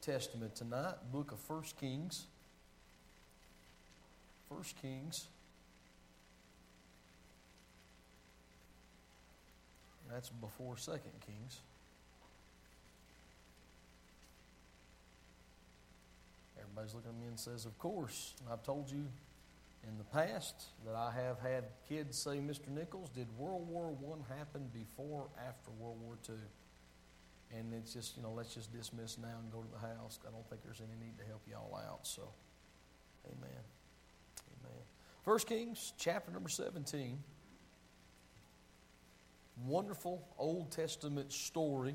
Testament tonight, book of 1 Kings. 1 Kings. That's before 2 Kings. Everybody's looking at me and says, of course. And I've told you in the past that I have had kids say, Mr. Nichols, did World War I happen before or after World War II? And it's just, let's just dismiss now and go to the house. I don't think there's any need to help you all out. So, amen. Amen. 1 Kings, chapter number 17. Wonderful Old Testament story.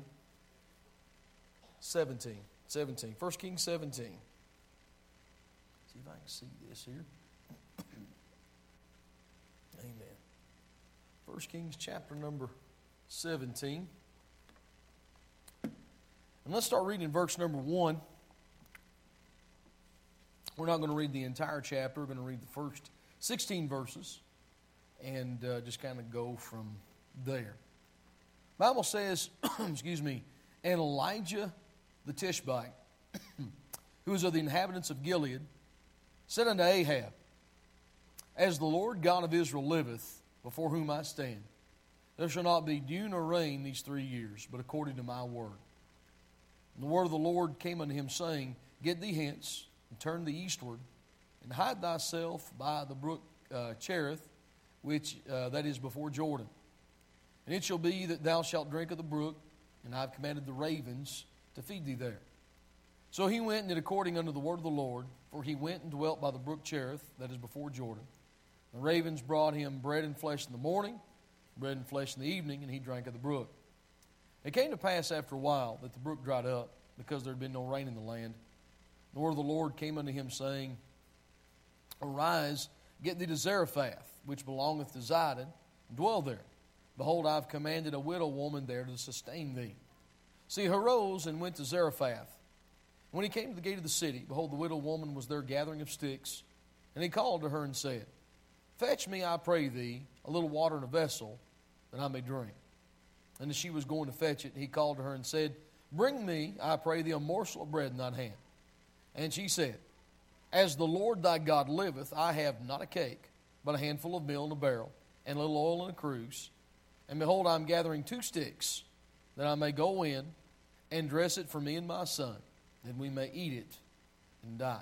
17. 1 Kings 17. See if I can see this here. Amen. 1 Kings chapter number 17. And let's start reading verse number 1. We're not going to read the entire chapter. We're going to read the first 16 verses and just kind of go from there. The Bible says, excuse me, and Elijah the Tishbite, who was of the inhabitants of Gilead, said unto Ahab, as the Lord God of Israel liveth, before whom I stand, there shall not be dew nor rain these 3 years, but according to my word. And the word of the Lord came unto him, saying, get thee hence, and turn thee eastward, and hide thyself by the brook Cherith, which that is before Jordan. And it shall be that thou shalt drink of the brook, and I have commanded the ravens to feed thee there. So he went and did according unto the word of the Lord, for he went and dwelt by the brook Cherith, that is before Jordan. The ravens brought him bread and flesh in the morning, bread and flesh in the evening, and he drank of the brook. It came to pass after a while that the brook dried up, because there had been no rain in the land. The word of the Lord came unto him, saying, arise, get thee to Zarephath, which belongeth to Zidon, and dwell there. Behold, I have commanded a widow woman there to sustain thee. So he arose and went to Zarephath. When he came to the gate of the city, behold, the widow woman was there gathering of sticks. And he called to her and said, fetch me, I pray thee, a little water in a vessel, that I may drink. And as she was going to fetch it, he called to her and said, bring me, I pray thee, a morsel of bread in thine hand. And she said, as the Lord thy God liveth, I have not a cake, but a handful of meal in a barrel, and a little oil in a cruse. And behold, I am gathering 2 sticks, that I may go in and dress it for me and my son, that we may eat it and die.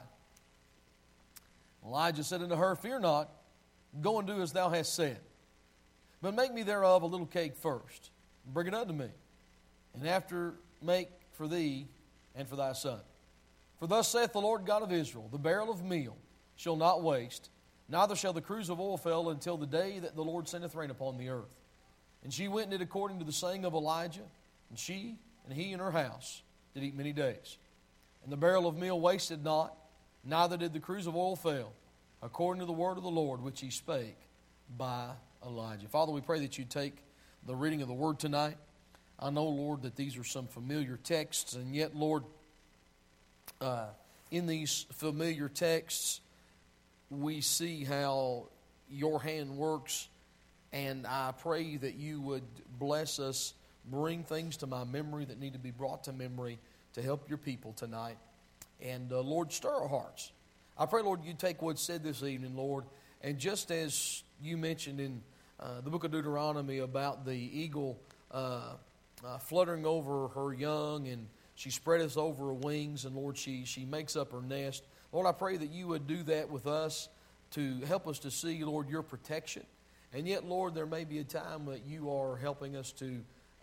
Elijah said unto her, fear not, go and do as thou hast said. But make me thereof a little cake first, and bring it unto me, and after make for thee and for thy son. For thus saith the Lord God of Israel, the barrel of meal shall not waste, neither shall the cruse of oil fail until the day that the Lord sendeth rain upon the earth. And she went and did according to the saying of Elijah, and she and he and her house did eat many days. And the barrel of meal wasted not, neither did the cruse of oil fail, according to the word of the Lord which he spake by Elijah. Father, we pray that you take the reading of the word tonight. I know, Lord, that these are some familiar texts, and yet, Lord, in these familiar texts, we see how your hand works, and I pray that you would bless us, bring things to my memory that need to be brought to memory to help your people tonight. And, Lord, stir our hearts. I pray, Lord, you take what's said this evening, Lord, and just as you mentioned in the book of Deuteronomy about the eagle fluttering over her young, and she spreadeth over her wings, and Lord, she makes up her nest. Lord, I pray that you would do that with us to help us to see, Lord, your protection. And yet, Lord, there may be a time that you are helping us to,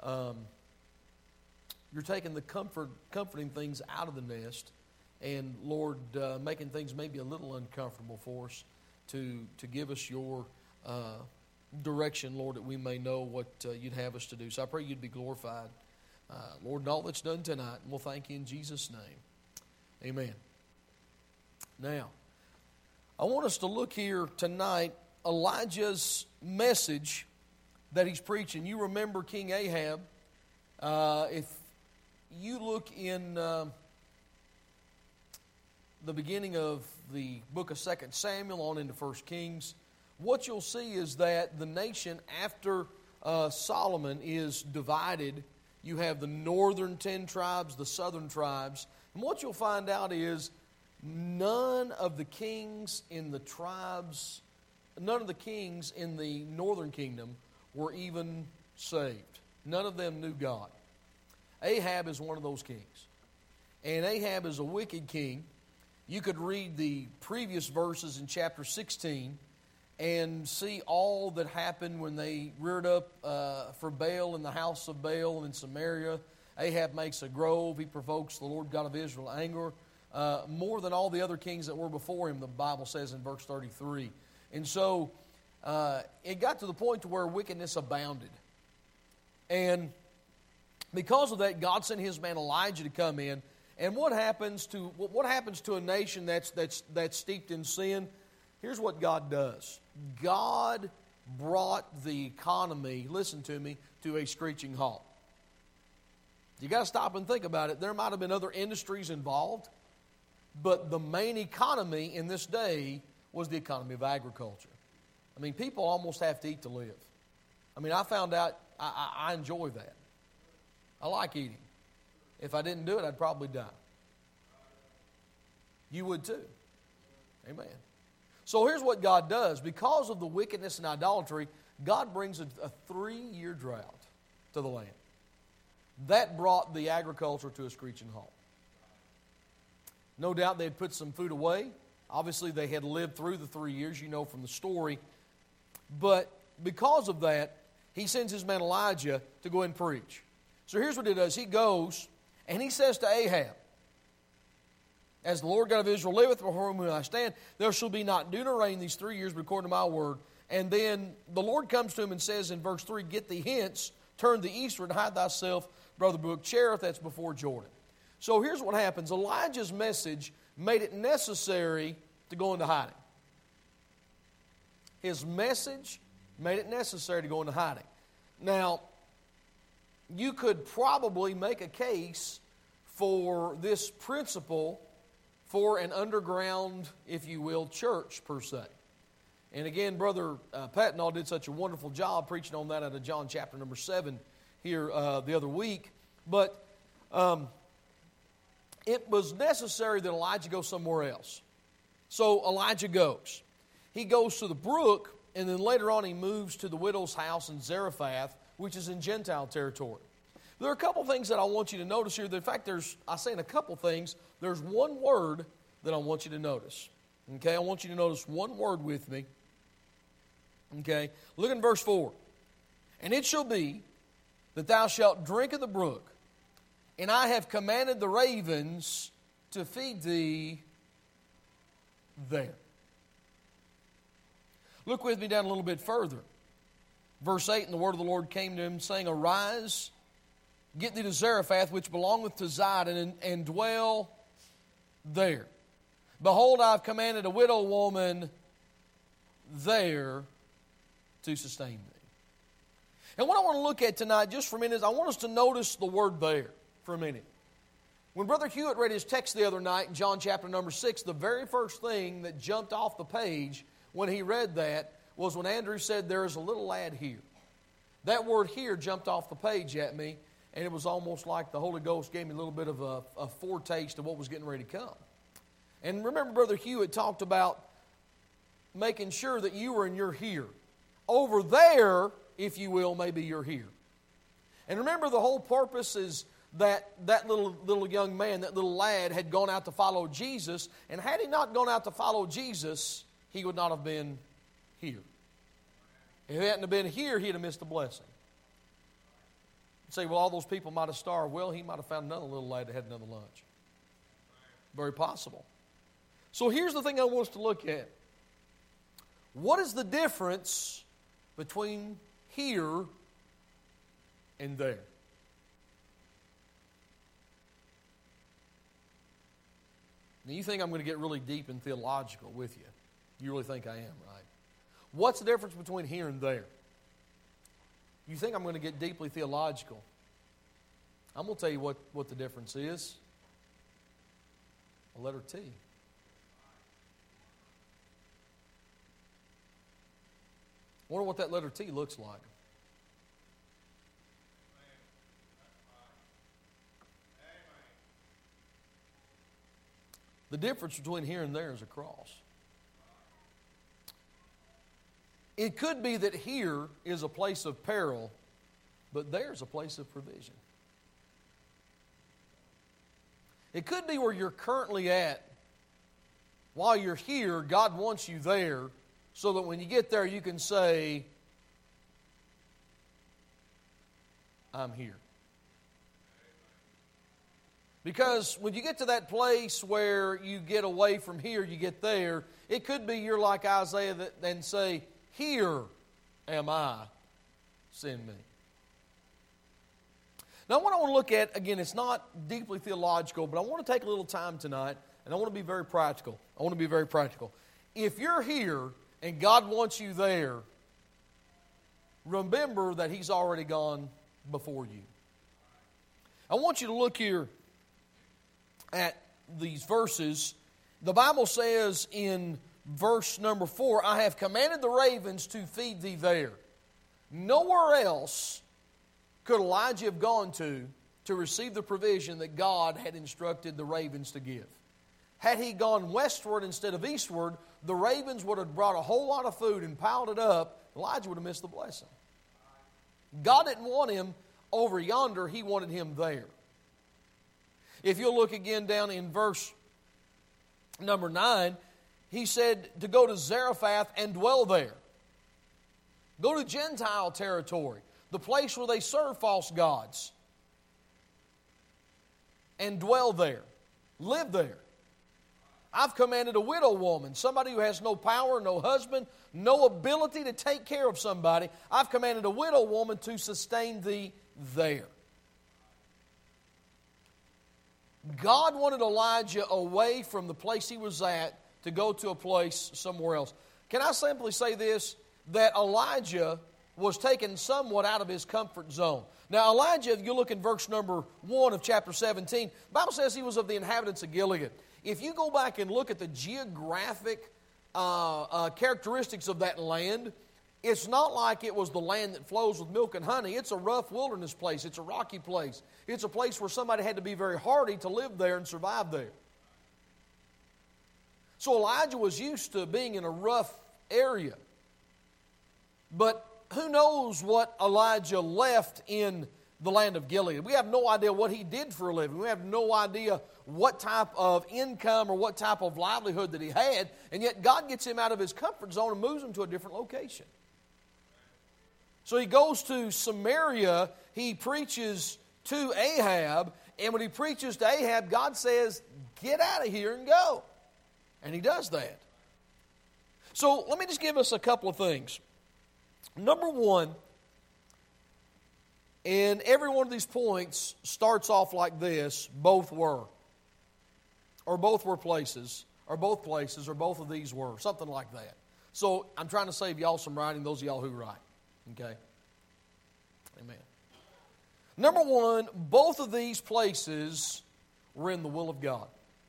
you're taking the comforting things out of the nest, and Lord, making things maybe a little uncomfortable for us to give us your direction, Lord, that we may know what you'd have us to do. So I pray you'd be glorified, Lord, in all that's done tonight, and we'll thank you in Jesus' name. Amen. Now, I want us to look here tonight, Elijah's message that he's preaching. You remember King Ahab. If you look in the beginning of the book of 2 Samuel on into 1 Kings, what you'll see is that the nation after Solomon is divided You have the northern 10 tribes, the southern tribes. And what you'll find out is none of the kings in the tribes, none of the kings in the northern kingdom were even saved. None of them knew God. Ahab is one of those kings. And Ahab is a wicked king. You could read the previous verses in chapter 16 and see all that happened when they reared up for Baal in the house of Baal in Samaria. Ahab makes a grove. He provokes the Lord God of Israel to anger more than all the other kings that were before him, the Bible says in verse 33. And so it got to the point to where wickedness abounded. And because of that, God sent His man Elijah to come in. And what happens to a nation that's steeped in sin? Here's what God does. God brought the economy, listen to me, to a screeching halt. You got to stop and think about it. There might have been other industries involved, but the main economy in this day was the economy of agriculture. I mean, people almost have to eat to live. I mean, I found out I enjoy that. I like eating. If I didn't do it, I'd probably die. You would too. Amen. So here's what God does. Because of the wickedness and idolatry, God brings a 3-year drought to the land. That brought the agriculture to a screeching halt. No doubt they had put some food away. Obviously, they had lived through the 3 years, you know from the story. But because of that, He sends His man Elijah to go and preach. So here's what He does. He goes and he says to Ahab, "As the Lord God of Israel liveth, before whom I stand, there shall be not dew nor rain these 3 years, but according to my word." And then the Lord comes to him and says in verse 3, "Get thee hence, turn thee eastward, and hide thyself, brother brook Cherith," that's before Jordan. So here's what happens. Elijah's message made it necessary to go into hiding. His message made it necessary to go into hiding. Now, you could probably make a case for this principle for an underground, if you will, church per se. And again, Brother Patnall did such a wonderful job preaching on that out of John chapter number 7 here the other week. But it was necessary that Elijah go somewhere else. So Elijah goes. He goes to the brook, and then later on he moves to the widow's house in Zarephath, which is in Gentile territory. There are a couple things that I want you to notice here. In fact, I say in a couple things, there's one word that I want you to notice. Okay, I want you to notice one word with me. Okay, look in verse 4. "And it shall be that thou shalt drink of the brook, and I have commanded the ravens to feed thee there." Look with me down a little bit further. Verse 8, "And the word of the Lord came to him, saying, Arise, get thee to Zarephath, which belongeth to Zidon, and dwell there. Behold, I have commanded a widow woman there to sustain thee." And what I want to look at tonight, just for a minute, is I want us to notice the word "there" for a minute. When Brother Hewitt read his text the other night in John chapter number 6, the very first thing that jumped off the page when he read that was when Andrew said, "There is a little lad here." That word "here" jumped off the page at me, and it was almost like the Holy Ghost gave me a little bit of a foretaste of what was getting ready to come. And remember, Brother Hewitt talked about making sure that you were in your here. Over there, if you will, maybe you're here. And remember, the whole purpose is that little young man, that little lad, had gone out to follow Jesus. And had he not gone out to follow Jesus, he would not have been here. If he hadn't have been here, he'd have missed the blessing. You'd say, well, all those people might have starved. Well, he might have found another little lad that had another lunch. Very possible. So here's the thing I want us to look at. What is the difference between here and there? Now, you think I'm going to get really deep and theological with you. You really think I am, right? What's the difference between here and there? You think I'm going to get deeply theological. I'm going to tell you what the difference is. A letter T. I wonder what that letter T looks like. The difference between here and there is a cross. It could be that here is a place of peril, but there's a place of provision. It could be where you're currently at. While you're here, God wants you there so that when you get there you can say, I'm here. Because when you get to that place where you get away from here, you get there, it could be you're like Isaiah and say, here am I, send me. Now what I want to look at, again, it's not deeply theological, but I want to take a little time tonight, and I want to be very practical. If you're here and God wants you there, remember that He's already gone before you. I want you to look here at these verses. The Bible says in verse number 4, I have commanded the ravens to feed thee there. Nowhere else could Elijah have gone to receive the provision that God had instructed the ravens to give. Had he gone westward instead of eastward, the ravens would have brought a whole lot of food and piled it up. Elijah would have missed the blessing. God didn't want him over yonder. He wanted him there. If you'll look again down in verse number 9, he said to go to Zarephath and dwell there. Go to Gentile territory, the place where they serve false gods, and dwell there. Live there. I've commanded a widow woman, somebody who has no power, no husband, no ability to take care of somebody. I've commanded a widow woman to sustain thee there. God wanted Elijah away from the place he was at to go to a place somewhere else. Can I simply say this? That Elijah was taken somewhat out of his comfort zone. Now Elijah, if you look in verse number 1 of chapter 17, the Bible says he was of the inhabitants of Gilead. If you go back and look at the geographic characteristics of that land, it's not like it was the land that flows with milk and honey. It's a rough wilderness place. It's a rocky place. It's a place where somebody had to be very hardy to live there and survive there. So Elijah was used to being in a rough area. But who knows what Elijah left in the land of Gilead? We have no idea what he did for a living. We have no idea what type of income or what type of livelihood that he had. And yet God gets him out of his comfort zone and moves him to a different location. So he goes to Samaria. He preaches to Ahab. And when he preaches to Ahab, God says, get out of here and go. And he does that. So let me just give us a couple of things. Number one, and every one of these points starts off like this: both were, or both were places, or both places, or both of these were, something like that. So I'm trying to save y'all some writing, those of y'all who write. Okay? Amen. Number one, both of these places were in the will of God.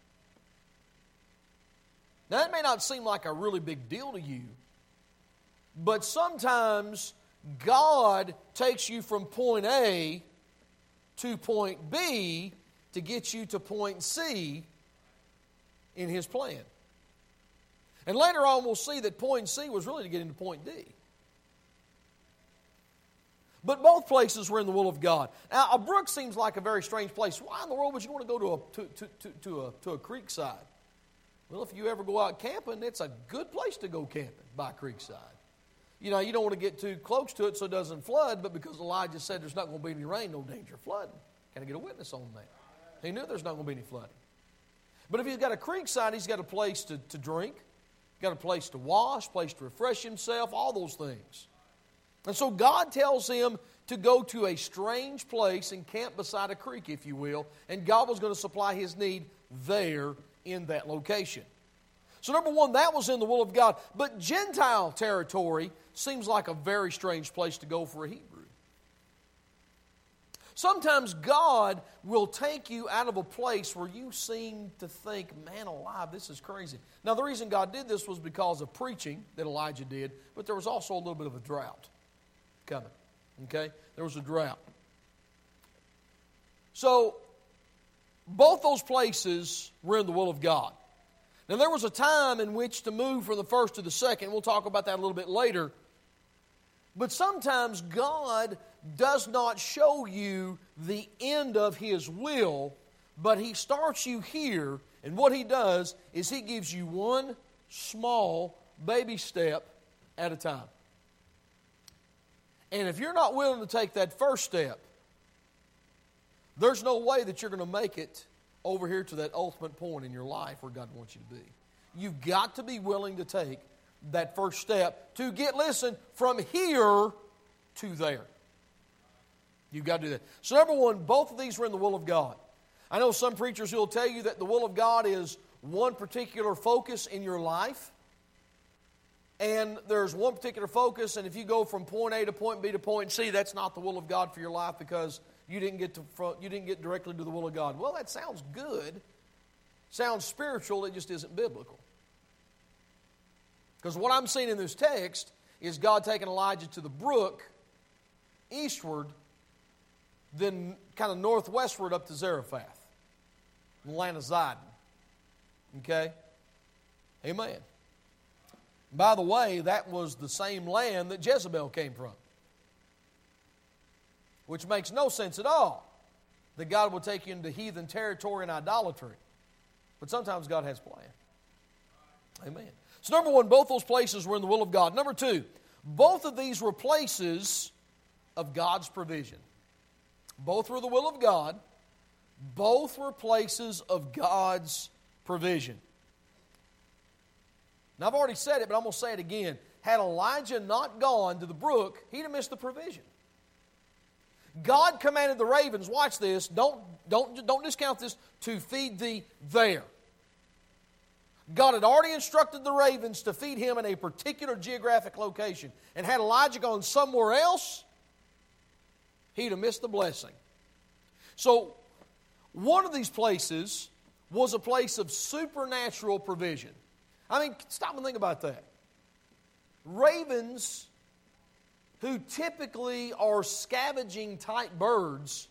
Now, that may not seem like a really big deal to you, but sometimes God takes you from point A to point B to get you to point C in His plan. And later on we'll see that point C was really to get into point D. But both places were in the will of God. Now, a brook seems like a very strange place. Why in the world would you want to go to a creek side? Well, if you ever go out camping, it's a good place to go camping by Creekside. You know, you don't want to get too close to it so it doesn't flood, but because Elijah said there's not going to be any rain, no danger of flooding. Can I get a witness on that? He knew there's not going to be any flooding. But if he's got a creekside, he's got a place to drink, got a place to wash, place to refresh himself, all those things. And so God tells him to go to a strange place and camp beside a creek, if you will, and God was going to supply his need there in that location. So number one, that was in the will of God. But Gentile territory seems like a very strange place to go for a Hebrew. Sometimes God will take you out of a place where you seem to think, man alive, this is crazy. Now the reason God did this was because of preaching that Elijah did, but there was also a little bit of a drought coming. Okay? There was a drought. So both those places were in the will of God. Now, there was a time in which to move from the first to the second. We'll talk about that a little bit later. But sometimes God does not show you the end of His will, but He starts you here, and what He does is He gives you one small baby step at a time. And if you're not willing to take that first step, there's no way that you're going to make it over here to that ultimate point in your life where God wants you to be. You've got to be willing to take that first step to get, listen, from here to there. You've got to do that. So number one, both of these are in the will of God. I know some preachers who will tell you that the will of God is one particular focus in your life. And there's one particular focus, and if you go from point A to point B to point C, that's not the will of God for your life because you didn't get directly to the will of God. Well, that sounds good. Sounds spiritual, it just isn't biblical. Because what I'm seeing in this text is God taking Elijah to the brook, eastward, then kind of northwestward up to Zarephath, in the land of Zidon. Okay? Amen. By the way, that was the same land that Jezebel came from. Which makes no sense at all that God would take you into heathen territory and idolatry. But sometimes God has a plan. Amen. So number one, both those places were in the will of God. Number two, both of these were places of God's provision. Both were the will of God. Both were places of God's provision. Now, I've already said it, but I'm going to say it again. Had Elijah not gone to the brook, he'd have missed the provision. God commanded the ravens, watch this, don't discount this, to feed thee there. God had already instructed the ravens to feed him in a particular geographic location. And had Elijah gone somewhere else, he'd have missed the blessing. So, one of these places was a place of supernatural provision. I mean, stop and think about that. Ravens, who typically are scavenging type birds,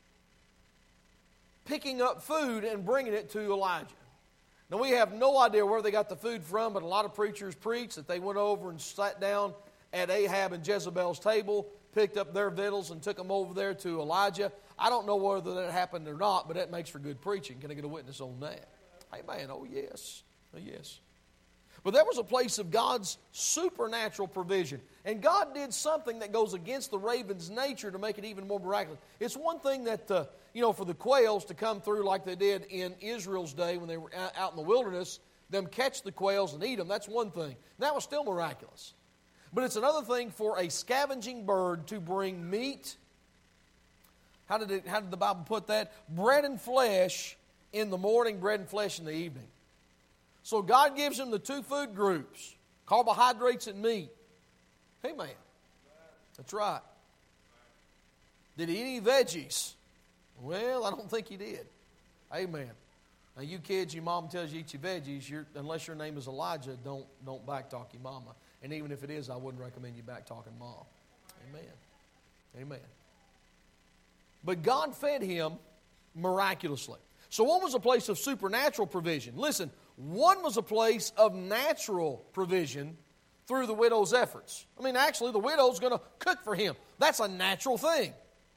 picking up food and bringing it to Elijah. Now, we have no idea where they got the food from, but a lot of preachers preach that they went over and sat down at Ahab and Jezebel's table, picked up their victuals and took them over there to Elijah. I don't know whether that happened or not, but that makes for good preaching. Can I get a witness on that? Amen. Oh, yes. Oh, yes. But that was a place of God's supernatural provision. And God did something that goes against the raven's nature to make it even more miraculous. It's one thing that, for the quails to come through like they did in Israel's day when they were out in the wilderness, them catch the quails and eat them, that's one thing. That was still miraculous. But it's another thing for a scavenging bird to bring meat. How did the Bible put that? Bread and flesh in the morning, bread and flesh in the evening. So God gives them the two food groups, carbohydrates and meat. Amen. That's right. Did he eat any veggies? Well, I don't think he did. Amen. Now, you kids, your mom tells you eat your veggies, unless your name is Elijah, don't backtalk your mama. And even if it is, I wouldn't recommend you backtalking mom. Amen. Amen. But God fed him miraculously. So one was a place of supernatural provision. Listen, one was a place of natural provision through the widow's efforts. I mean, actually, the widow's going to cook for him. That's a natural thing.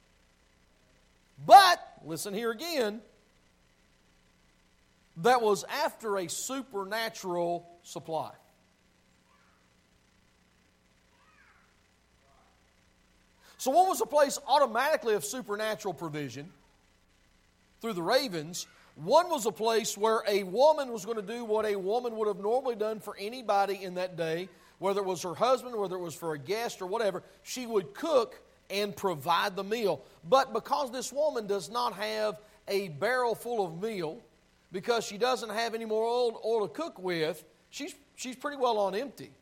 But, listen here again, that was after a supernatural supply. So one was a place automatically of supernatural provision through the ravens. One was a place where a woman was going to do what a woman would have normally done for anybody in that day, whether it was her husband, whether it was for a guest or whatever. She would cook and provide the meal. But because this woman does not have a barrel full of meal, because she doesn't have any more oil to cook with, she's pretty well on empty.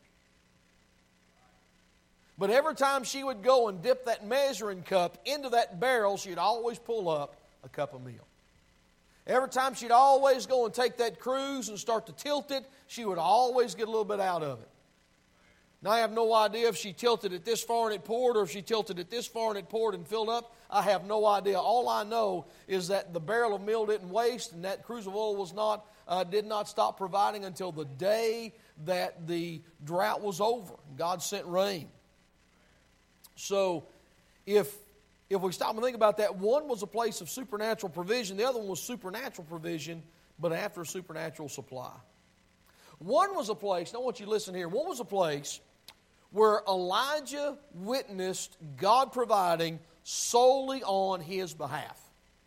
But every time she would go and dip that measuring cup into that barrel, she'd always pull up a cup of meal. Every time she'd always go and take that cruise and start to tilt it, she would always get a little bit out of it. Now, I have no idea if she tilted it this far and it poured, or if she tilted it this far and it poured and filled up. I have no idea. All I know is that the barrel of meal didn't waste, and that cruse of oil did not stop providing until the day that the drought was over. God sent rain. So, if we stop and think about that, one was a place of supernatural provision, the other one was supernatural provision, but after a supernatural supply. One was a place, now I want you to listen here, one was a place where Elijah witnessed God providing solely on his behalf.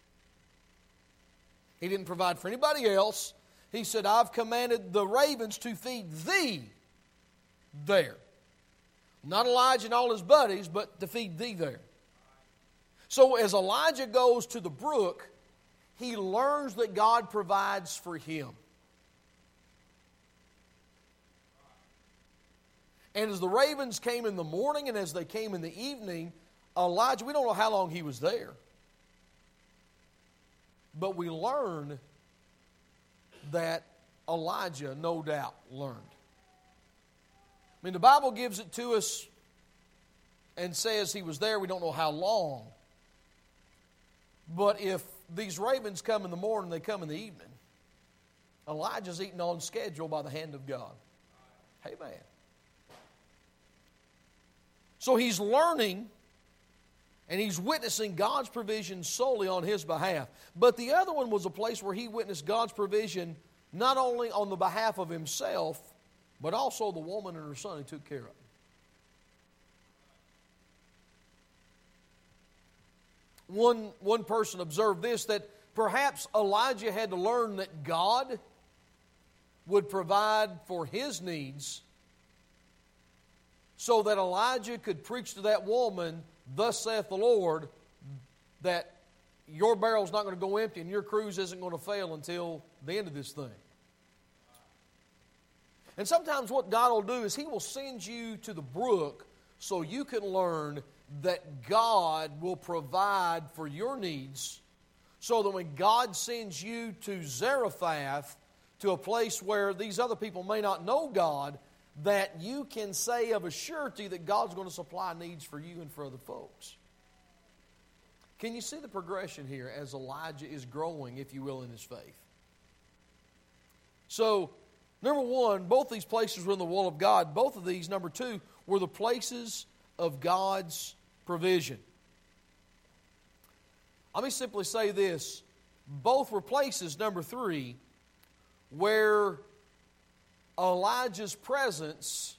He didn't provide for anybody else. He said, I've commanded the ravens to feed thee there. Not Elijah and all his buddies, but to feed thee there. So as Elijah goes to the brook, he learns that God provides for him. And as the ravens came in the morning and as they came in the evening, Elijah, we don't know how long he was there, but we learn that Elijah no doubt learned. I mean, the Bible gives it to us and says he was there. We don't know how long. But if these ravens come in the morning, they come in the evening, Elijah's eating on schedule by the hand of God. Amen. So he's learning and he's witnessing God's provision solely on his behalf. But the other one was a place where he witnessed God's provision not only on the behalf of himself, but also the woman and her son he took care of. One person observed this, that perhaps Elijah had to learn that God would provide for his needs so that Elijah could preach to that woman, thus saith the Lord, that your barrel's not going to go empty and your cruse isn't going to fail until the end of this thing. And sometimes what God will do is He will send you to the brook so you can learn that God will provide for your needs, so that when God sends you to Zarephath, to a place where these other people may not know God, that you can say of a surety that God's going to supply needs for you and for other folks. Can you see the progression here as Elijah is growing, if you will, in his faith? So, number one, both these places were in the will of God. Both of these, number two, were the places of God's provision. Let me simply say this. Both were places, number three, where Elijah's presence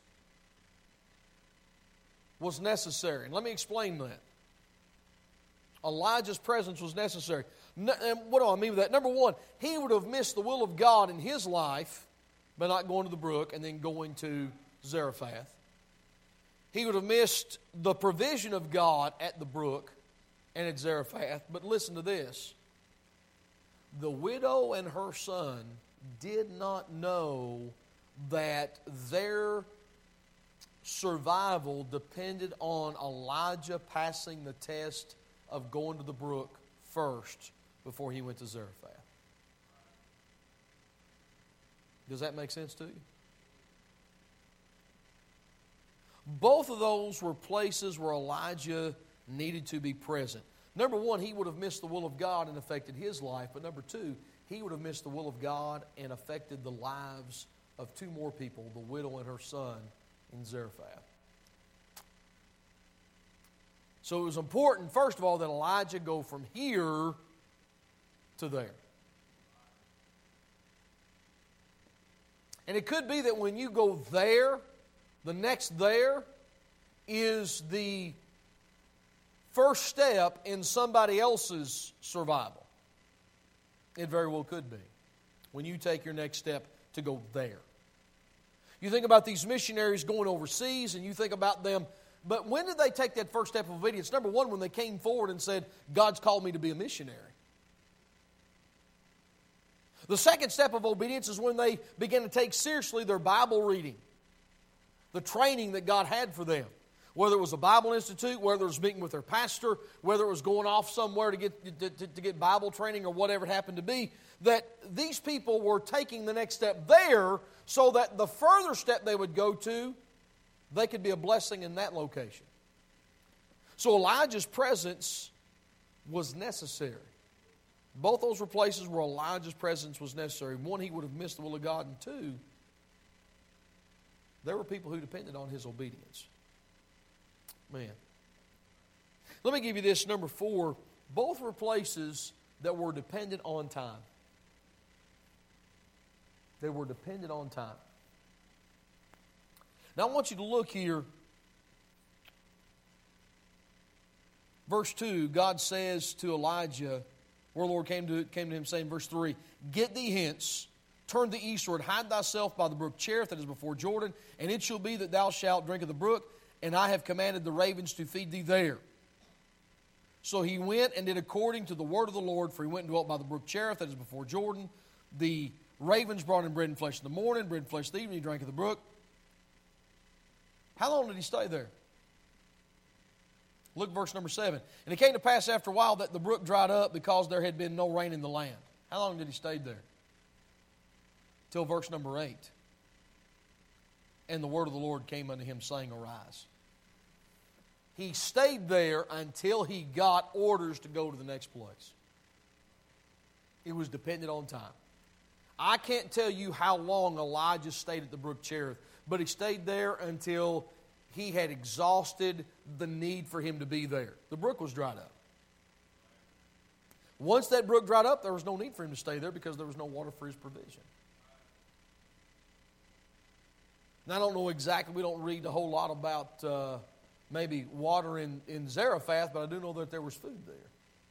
was necessary. And let me explain that. Elijah's presence was necessary. And what do I mean with that? Number one, he would have missed the will of God in his life by not going to the brook and then going to Zarephath. He would have missed the provision of God at the brook and at Zarephath. But listen to this. The widow and her son did not know that their survival depended on Elijah passing the test of going to the brook first before he went to Zarephath. Does that make sense to you? Both of those were places where Elijah needed to be present. Number one, he would have missed the will of God and affected his life. But number two, he would have missed the will of God and affected the lives of two more people, the widow and her son in Zarephath. So it was important, first of all, that Elijah go from here to there. And it could be that when you go there, the next there is the first step in somebody else's survival. It very well could be. When you take your next step to go there. You think about these missionaries going overseas and you think about them, but when did they take that first step of obedience? Number one, when they came forward and said, God's called me to be a missionary. The second step of obedience is when they began to take seriously their Bible reading, the training that God had for them. Whether it was a Bible institute, whether it was meeting with their pastor, whether it was going off somewhere to get Bible training or whatever it happened to be, that these people were taking the next step there so that the further step they would go to, they could be a blessing in that location. So Elijah's presence was necessary. Both those were places where Elijah's presence was necessary. One, he would have missed the will of God, and two, there were people who depended on his obedience. Man. Let me give you this, number 4. Both were places that were dependent on time. They were dependent on time. Now I want you to look here. Verse 2, God says to Elijah, where the Lord came to him saying, verse 3, "Get thee hence, turn thee eastward, hide thyself by the brook Cherith that is before Jordan, and it shall be that thou shalt drink of the brook, and I have commanded the ravens to feed thee there." So he went and did according to the word of the Lord, for he went and dwelt by the brook Cherith that is before Jordan. The ravens brought him bread and flesh in the morning, bread and flesh in the evening, he drank of the brook. How long did he stay there? Look at verse number 7. "And it came to pass after a while that the brook dried up because there had been no rain in the land." How long did he stay there? Till verse number 8. "And the word of the Lord came unto him, saying, Arise." He stayed there until he got orders to go to the next place. It was dependent on time. I can't tell you how long Elijah stayed at the brook Cherith, but he stayed there until he had exhausted the need for him to be there. The brook was dried up. Once that brook dried up, there was no need for him to stay there because there was no water for his provision. Now, I don't know exactly, we don't read a whole lot about maybe water in Zarephath, but I do know that there was food there.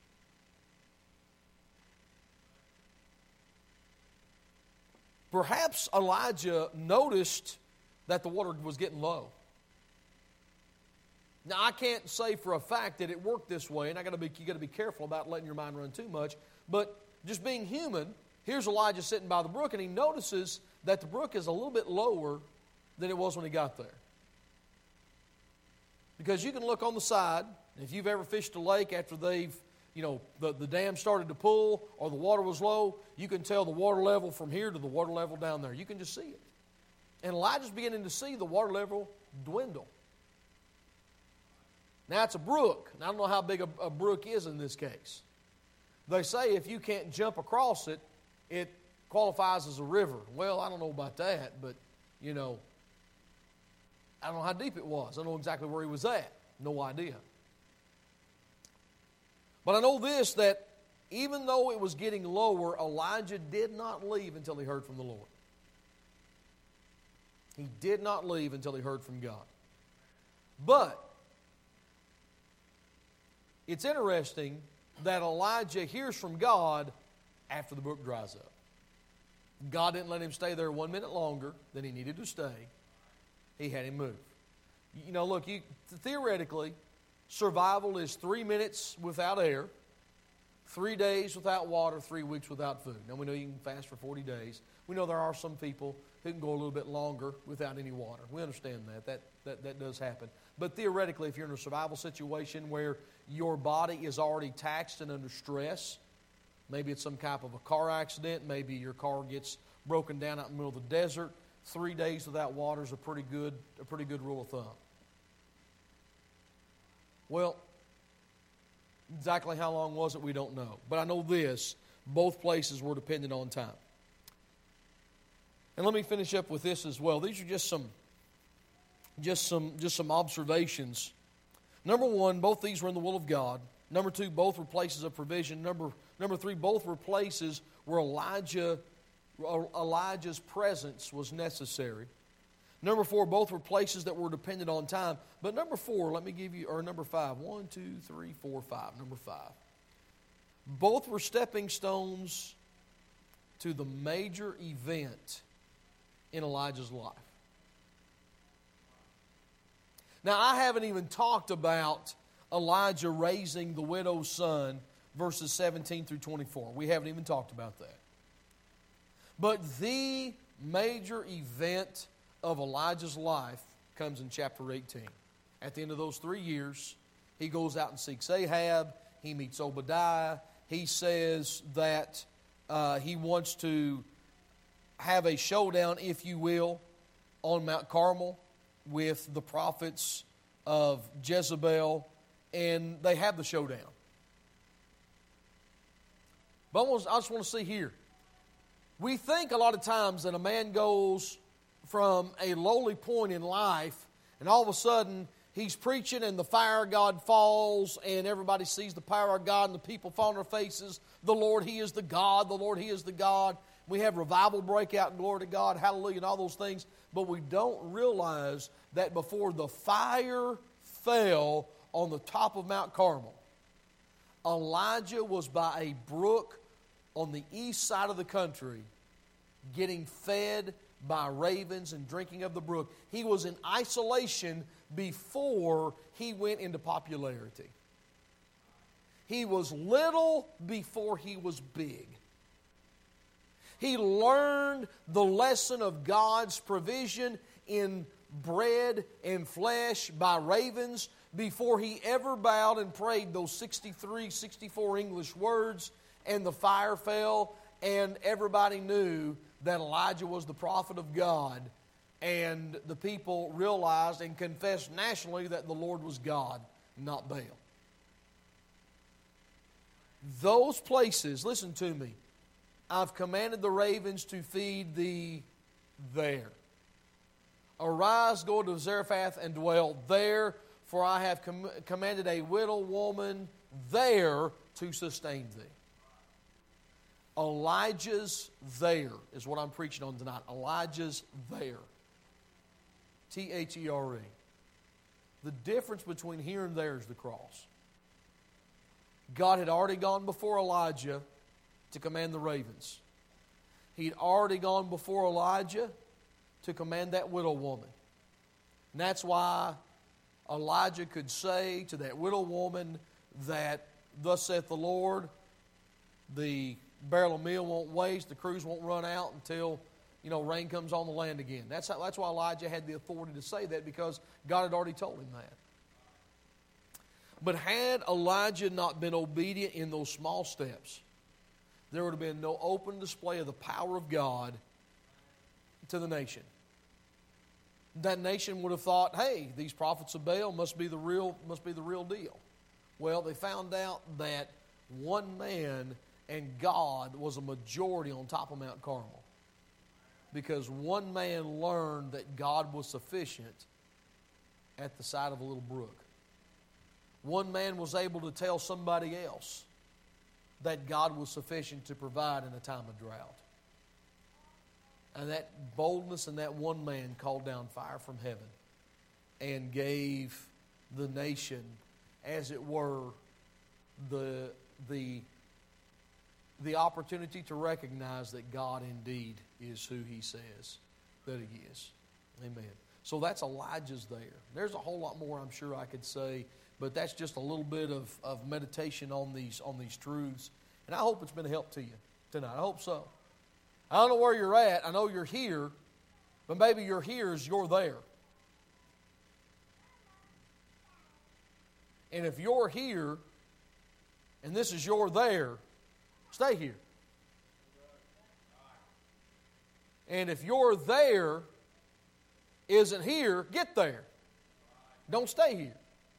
Perhaps Elijah noticed that the water was getting low. Now, I can't say for a fact that it worked this way, and you got to be careful about letting your mind run too much. But just being human, here's Elijah sitting by the brook, and he notices that the brook is a little bit lower than it was when he got there. Because you can look on the side, if you've ever fished a lake after the dam started to pull or the water was low, you can tell the water level from here to the water level down there. You can just see it. And Elijah's beginning to see the water level dwindle. Now, it's a brook, and I don't know how big a brook is in this case. They say if you can't jump across it, it qualifies as a river. Well, I don't know about that, but, I don't know how deep it was. I don't know exactly where he was at. No idea. But I know this, that even though it was getting lower, Elijah did not leave until he heard from the Lord. He did not leave until he heard from God. But it's interesting that Elijah hears from God after the brook dries up. God didn't let him stay there 1 minute longer than he needed to stay. He had him move. Look, theoretically, survival is 3 minutes without air, 3 days without water, 3 weeks without food. Now, we know you can fast for 40 days. We know there are some people who can go a little bit longer without any water. We understand that. That does happen. But theoretically, if you're in a survival situation where your body is already taxed and under stress, maybe it's some type of a car accident, maybe your car gets broken down out in the middle of the desert, 3 days without water is a pretty good rule of thumb. Well, exactly how long was it, we don't know. But I know this, both places were dependent on time. And let me finish up with this as well. These are just some observations. Number 1, both these were in the will of God. Number 2, both were places of provision. Number 3, both were places where Elijah's presence was necessary. Number 4, both were places that were dependent on time. But number 4, number 5. 1, 2, 3, 4, 5. Number 5. Both were stepping stones to the major event in Elijah's life. Now, I haven't even talked about Elijah raising the widow's son, verses 17 through 24. We haven't even talked about that. But the major event of Elijah's life comes in chapter 18. At the end of those 3 years, he goes out and seeks Ahab. He meets Obadiah. He says that he wants to have a showdown, if you will, on Mount Carmel. with the prophets of Jezebel, and they have the showdown. But I just want to see here. We think a lot of times that a man goes from a lowly point in life, and all of a sudden he's preaching and the fire of God falls, and everybody sees the power of God, and the people fall on their faces. The Lord, He is the God. The Lord, He is the God. We have revival break out, glory to God, hallelujah, and all those things. But we don't realize that before the fire fell on the top of Mount Carmel, Elijah was by a brook on the east side of the country getting fed by ravens and drinking of the brook. He was in isolation before he went into popularity. He was little before he was big. He learned the lesson of God's provision in bread and flesh by ravens before he ever bowed and prayed those 64 English words, and the fire fell, and everybody knew that Elijah was the prophet of God, and the people realized and confessed nationally that the Lord was God, not Baal. Those places, listen to me, I've commanded the ravens to feed thee there. Arise, go to Zarephath and dwell there, for I have commanded a widow woman there to sustain thee. Elijah's there is what I'm preaching on tonight. Elijah's there. T-H-E-R-E. The difference between here and there is the cross. God had already gone before Elijah to command the ravens. He'd already gone before Elijah to command that widow woman. And that's why Elijah could say to that widow woman that, thus saith the Lord, the barrel of meal won't waste, the cruse won't run out until, rain comes on the land again. That's why Elijah had the authority to say that, because God had already told him that. But had Elijah not been obedient in those small steps, there would have been no open display of the power of God to the nation. That nation would have thought, hey, these prophets of Baal must be the real deal. Well, they found out that one man and God was a majority on top of Mount Carmel, because one man learned that God was sufficient at the side of a little brook. One man was able to tell somebody else that God was sufficient to provide in a time of drought. And that boldness in that one man called down fire from heaven and gave the nation, as it were, the opportunity to recognize that God indeed is who He says that He is. Amen. So that's Elijah's there. There's a whole lot more I'm sure I could say, but that's just a little bit of meditation on these truths. And I hope it's been a help to you tonight. I hope so. I don't know where you're at. I know you're here, but maybe you're here as you're there. And if you're here and this is your there, stay here. And if your there isn't here, get there. Don't stay here.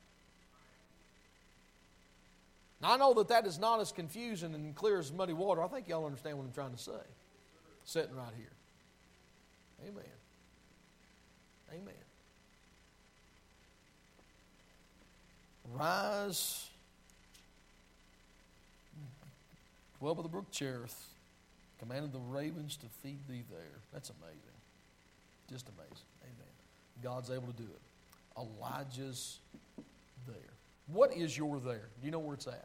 Now, I know that is not as confusing and clear as muddy water. I think y'all understand what I'm trying to say. Sitting right here. Amen. Amen. Rise, dwell by the brook Cherith, commanded the ravens to feed thee there. That's amazing. Just amazing. Amen. God's able to do it. Elijah's there. What is your there? Do you know where it's at?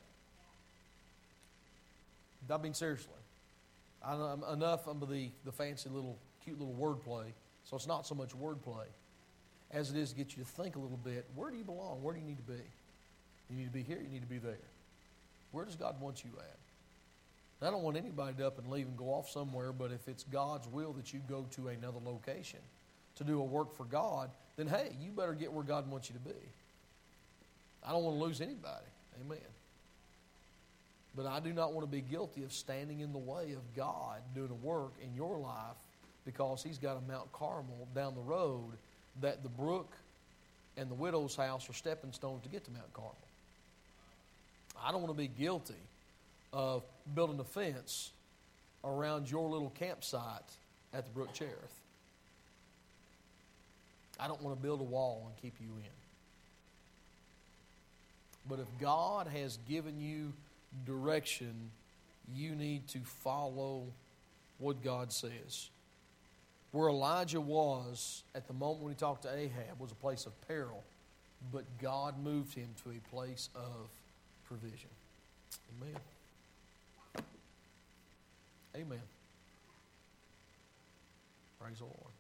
I mean, seriously. I'm enough of the fancy cute little wordplay, so it's not so much wordplay as it is to get you to think a little bit. Where do you belong? Where do you need to be? You need to be here, you need to be there. Where does God want you at? I don't want anybody to up and leave and go off somewhere, but if it's God's will that you go to another location to do a work for God, then hey, you better get where God wants you to be. I don't want to lose anybody. Amen. But I do not want to be guilty of standing in the way of God doing a work in your life because He's got a Mount Carmel down the road that the brook and the widow's house are stepping stones to get to Mount Carmel. I don't want to be guilty of building a fence around your little campsite at the Brook Cherith. I don't want to build a wall and keep you in. But if God has given you direction, you need to follow what God says. Where Elijah was at the moment when he talked to Ahab was a place of peril, but God moved him to a place of provision. Amen. Amen. Praise the Lord.